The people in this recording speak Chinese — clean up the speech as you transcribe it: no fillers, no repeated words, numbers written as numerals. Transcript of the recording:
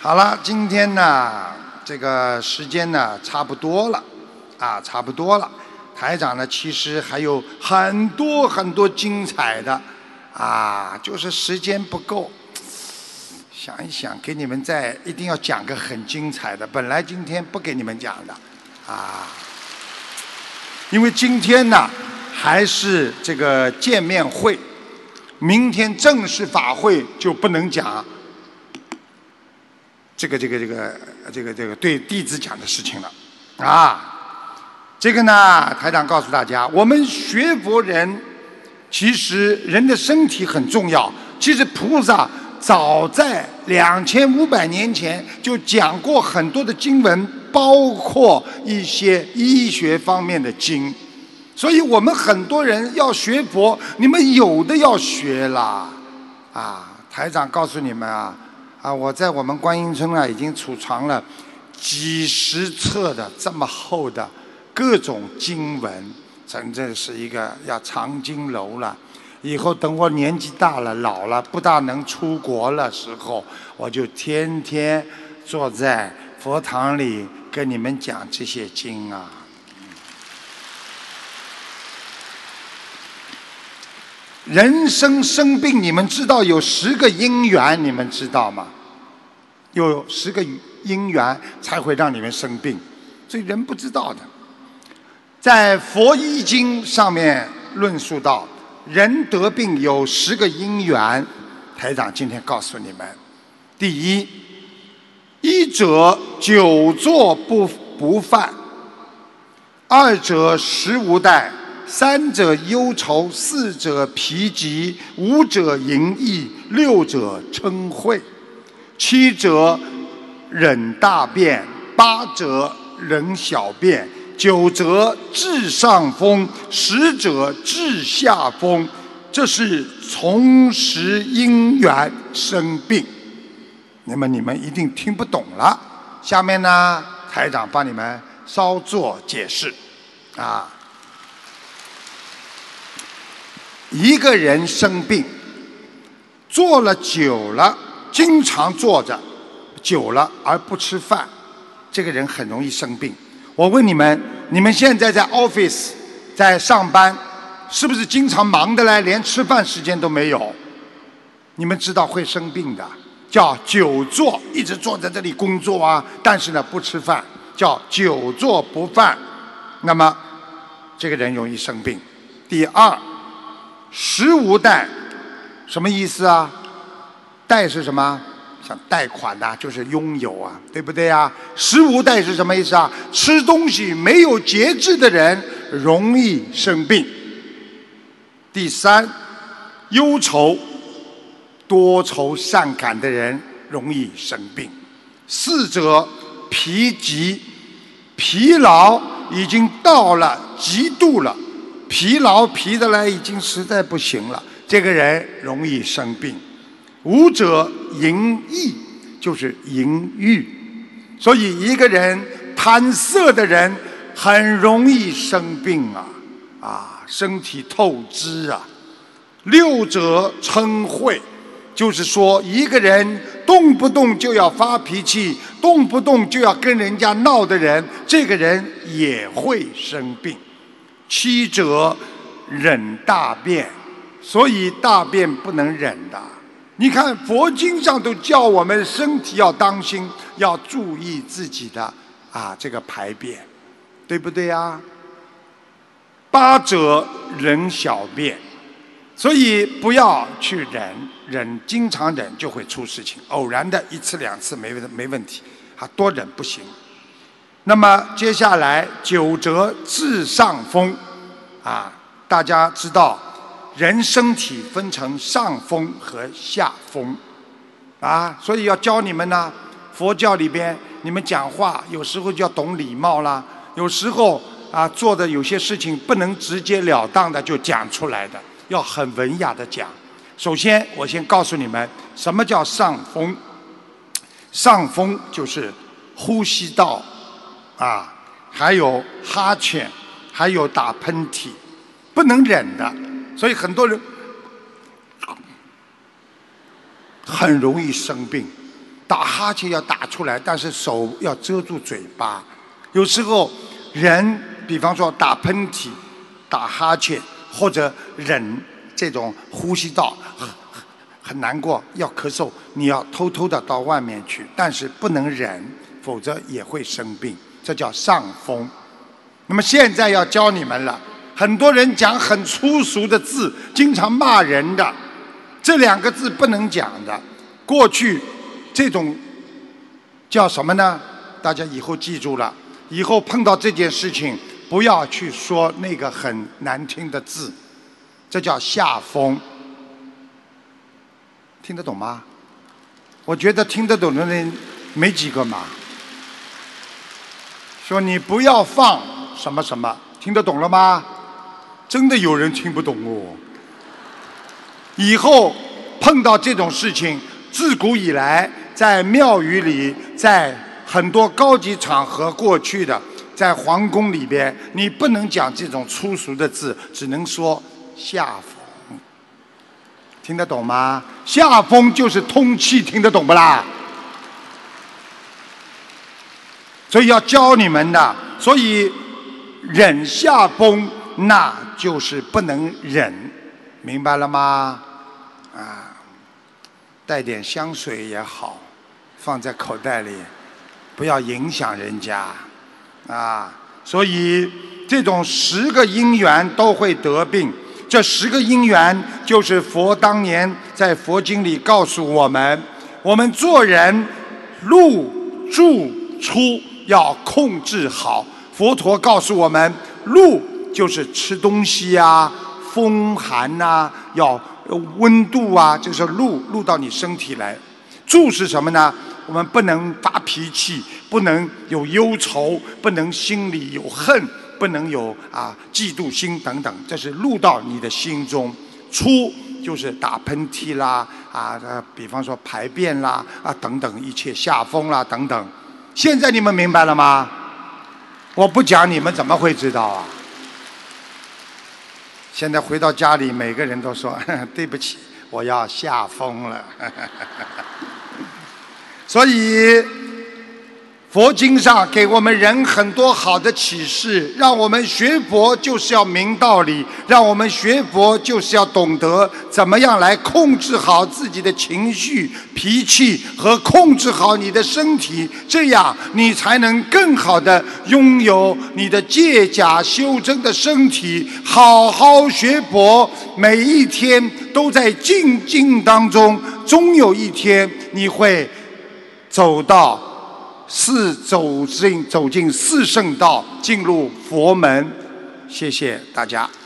好了，今天呢，这个时间呢差不多了，差不多了。台长呢，其实还有很多很多精彩的，就是时间不够。想一想，给你们一定要讲个很精彩的。本来今天不给你们讲的，因为今天呢还是这个见面会，明天正式法会就不能讲这个对弟子讲的事情了这个呢，台长告诉大家，我们学佛人，其实人的身体很重要。其实菩萨早在2500年前就讲过很多的经文，包括一些医学方面的经。所以我们很多人要学佛，你们有的要学啦台长告诉你们我在我们观音村已经储藏了几十册的这么厚的各种经文，真正是一个要藏经楼了。以后等我年纪大了、老了，不大能出国了时候，我就天天坐在佛堂里跟你们讲这些经人生病，你们知道有10个因缘，你们知道吗？有10个因缘才会让你们生病，所以人不知道的。在佛医经上面论述到，人得病有10个因缘，台长今天告诉你们：第一者久坐不犯；2者食无怠；3者忧愁；4者疲极；5者淫逸；6者嗔恚；7者忍大便；8者忍小便；9者治上风；10者治下风。这是从10因缘生病。那么你们一定听不懂了。下面呢，台长帮你们稍作解释一个人生病，坐了久了，经常坐着久了而不吃饭，这个人很容易生病。我问你们，你们现在在 office 在上班，是不是经常忙得来，连吃饭时间都没有？你们知道会生病的，叫久坐，一直坐在这里工作但是呢不吃饭，叫久坐不饭。那么这个人容易生病。第2，食无怠，什么意思怠是什么？像贷款就是拥有对不对食无怠是什么意思吃东西没有节制的人容易生病。第3，忧愁，多愁善感的人容易生病。4者疲极，疲劳已经到了极度了，疲得来已经实在不行了，这个人容易生病。5者淫逸，就是淫欲。所以一个人贪色的人很容易生病身体透支6者嗔恚，就是说一个人动不动就要发脾气，动不动就要跟人家闹的人，这个人也会生病。7者忍大便，所以大便不能忍的。你看佛经上都叫我们身体要当心，要注意自己的这个排便，对不对8者忍小便，所以不要去忍经常忍就会出事情，偶然的1次2次没问题多忍不行。那么接下来9者治上风大家知道人身体分成上风和下风所以要教你们佛教里边你们讲话有时候就要懂礼貌啦，有时候做的有些事情不能直截了当的就讲出来的，要很文雅的讲。首先我先告诉你们什么叫上风。上风就是呼吸道还有哈欠，还有打喷嚏，不能忍的。所以很多人很容易生病， 打哈欠要打出来，但是手要遮住嘴巴。有时候人，比方说打喷嚏、打哈欠，或者忍这种呼吸道很难过，要咳嗽，你要偷偷的到外面去，但是不能忍，否则也会生病，这叫上风。那么现在要教你们了，很多人讲很粗俗的字，经常骂人的，这2个字不能讲的。过去这种叫什么呢？大家以后记住了，以后碰到这件事情不要去说那个很难听的字，这叫下风。听得懂吗？我觉得听得懂的人没几个嘛。说你不要放什么什么，听得懂了吗？真的有人听不懂哦。以后碰到这种事情，自古以来在庙宇里，在很多高级场合，过去的在皇宫里边，你不能讲这种粗俗的字，只能说下风。听得懂吗？下风就是通气，听得懂不啦？所以要教你们的，所以忍下风，那就是不能忍，明白了吗？啊，带点香水也好，放在口袋里，不要影响人家啊。所以这种10个因缘都会得病，这10个因缘就是佛当年在佛经里告诉我们，我们做人入住出要控制好。佛陀告诉我们，入就是吃东西啊，风寒啊，要温度啊，就是入到你身体来。住是什么呢？我们不能发脾气，不能有忧愁，不能心里有恨，不能有嫉妒心等等，这是入到你的心中。出就是打喷嚏啦，比方说排便啦，等等一切下风啦等等。现在你们明白了吗？我不讲你们怎么会知道啊？现在回到家里，每个人都说对不起，我要下风了。所以佛经上给我们人很多好的启示，让我们学佛就是要明道理，让我们学佛就是要懂得怎么样来控制好自己的情绪、脾气和控制好你的身体，这样你才能更好的拥有你的戒假修真的身体，好好学佛，每一天都在精进当中，终有一天你会走进四圣道，进入佛门。谢谢大家。